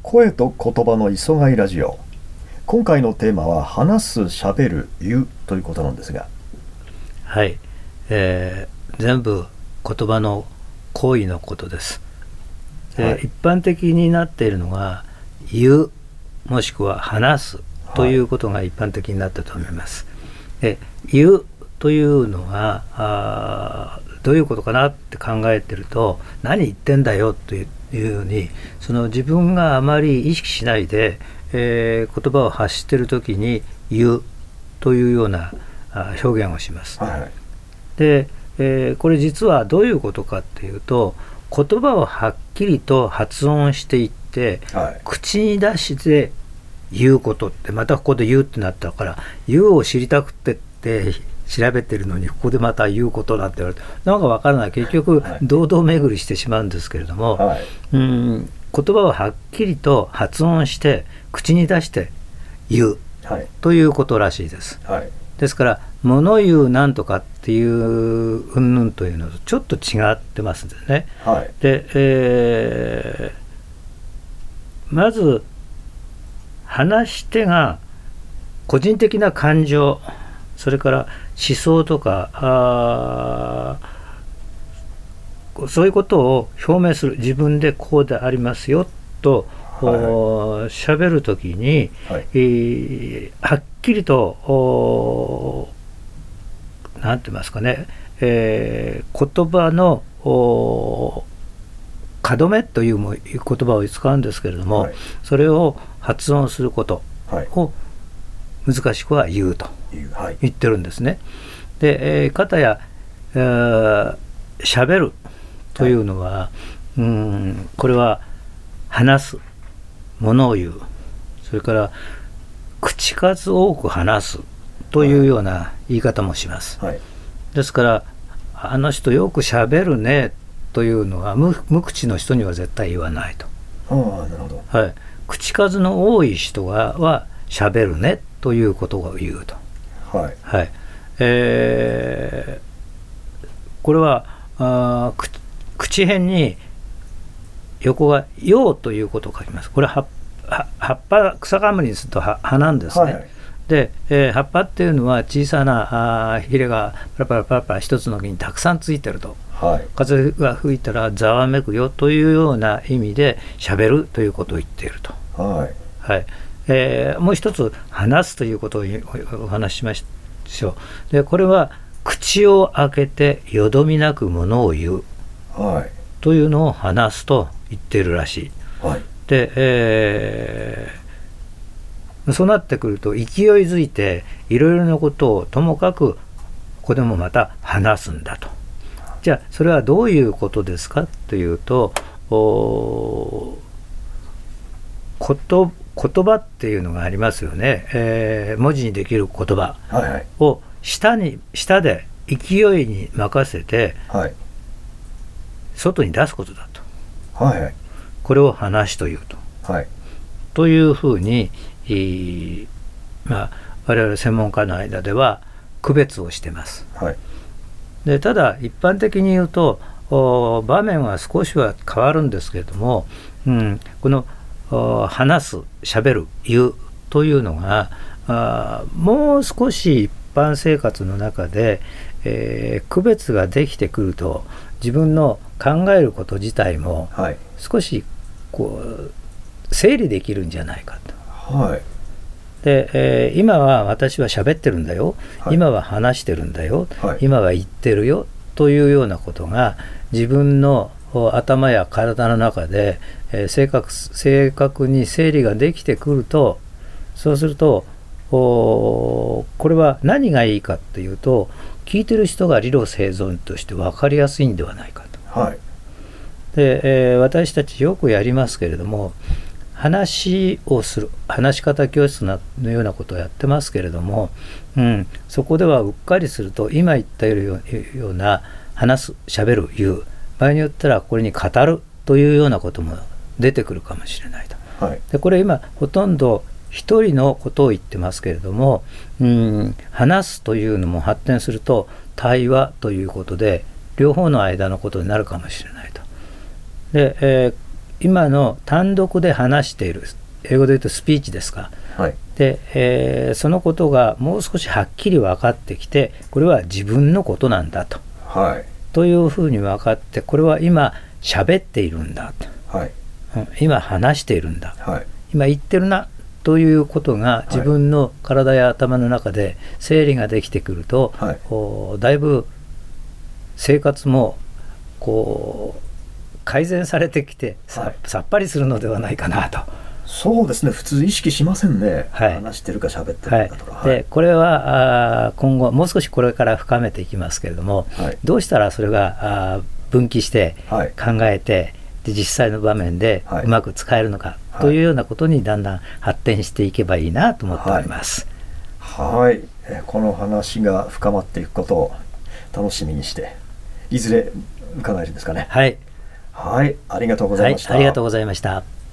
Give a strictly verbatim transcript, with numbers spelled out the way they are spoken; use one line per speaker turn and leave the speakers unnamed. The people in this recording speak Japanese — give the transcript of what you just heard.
声と言葉の磯貝ラジオ。今回のテーマは話す、しゃべる、言うということなんですが、
はい、えー、全部言葉の行為のことです。で、はい、一般的になっているのが言うもしくは話すということが一般的になったと思います。はい、で言うというのはあどういうことかなって考えてると、何言ってんだよというように、その自分があまり意識しないで、えー、言葉を発しているときに言うというような表現をします。はい、で、えー、これ実はどういうことかっていうと、言葉をはっきりと発音していって、はい、口に出して言うことって、またここで言うってなったから、言うを知りたくてって調べてるのに、ここでまた言うことなんて言われて、なんかわからない、結局堂々巡りしてしまうんですけれども、はい、うーん言葉をはっきりと発音して口に出して言う、はい、ということらしいです。はい、ですから物言うなんとかっていう云々というのとちょっと違ってますんでね。はい、で、えー、まず話し手が個人的な感情、それから思想とかあそういうことを表明する、自分でこうでありますよと喋、はい、るときに、はいえー、はっきりとなんて言いますかね、えー、言葉の門目という言葉を使うんですけれども、はい、それを発音することを難しくは言うと言ってるんですね。で、えー、かたや、えー、喋るというのは、はい、うーんこれは話す、物を言う、それから口数多く話すというような言い方もします。はい、ですからあの人よく喋るねというのは 無, 無口の人には絶対言わないと。あ、なるほど。はい、口数の多い人はは喋るねということを言うと。はいはいえー、これはあ口口辺に横が葉ということを書きます。これは葉っぱ、草冠にすると葉なんですね。はい、で、えー、葉っぱっていうのは小さなあヒレがパラパラパラパラ一つの木にたくさんついてると、はい、風が吹いたらざわめくよというような意味で喋るということを言っていると。はいはいえー、もう一つ話すということをお話ししましょう。でこれは口を開けてよどみなくものを言う、はい、というのを話すと言っているらしい。はい、で、えー、そうなってくると勢いづいていろいろなことをともかくここでもまた話すんだと。じゃあそれはどういうことですかというと、おこと言葉っていうのがありますよね。えー、文字にできる言葉を舌に舌で勢いに任せて、はい、外に出すことだと。はいはい、これを話というと。はい、というふうに、えーまあ、我々専門家の間では区別をしています。はい、でただ一般的に言うと場面は少しは変わるんですけれども、うん、この話す、しゃべる、言うというのがあもう少し一般生活の中で、えー、区別ができてくると自分の考えること自体も少しこう整理できるんじゃないかと。はい、で、えー、今は私は喋ってるんだよ、はい、今は話してるんだよ、はい、今は言ってるよというようなことが自分の頭や体の中で、えー、正確、正確に整理ができてくると、そうするとこれは何がいいかというと、聞いてる人が理路整然として分かりやすいんではないかと。はい、で、えー、私たちよくやりますけれども、話をする、話し方教室のようなことをやってますけれども、うん、そこではうっかりすると今言ったような話す、しゃべる、言う、場合によったらこれに語るというようなことも出てくるかもしれないと。はい、でこれ今ほとんど一人のことを言ってますけれども、うん、話すというのも発展すると対話ということで両方の間のことになるかもしれないと。で、えー今の単独で話している、英語で言うとスピーチですか、
はい、
で、えー、そのことがもう少しはっきり分かってきて、これは自分のことなんだと、
はい、
というふうに分かって、これは今喋っているんだと、はい、うん、今話しているんだ、はい、今言ってるなということが自分の体や頭の中で整理ができてくると、はい、こうだいぶ生活もこう改善されてきて さ,、はい、さっぱりするのではないかなと。
そうですね、普通意識しませんね、はい、話してるか喋ってるかとか、
はいはい、でこれはあ今後もう少しこれから深めていきますけれども、はい、どうしたらそれがあ分岐して考えて、はい、で実際の場面でうまく使えるのか、はい、というようなことにだんだん発展していけばいいなと思っております。
はい、はい、えこの話が深まっていくことを楽しみにして、いずれ伺えるんですかね。
はい、
はい、ありがとうございました。
はい、ありがとうございました。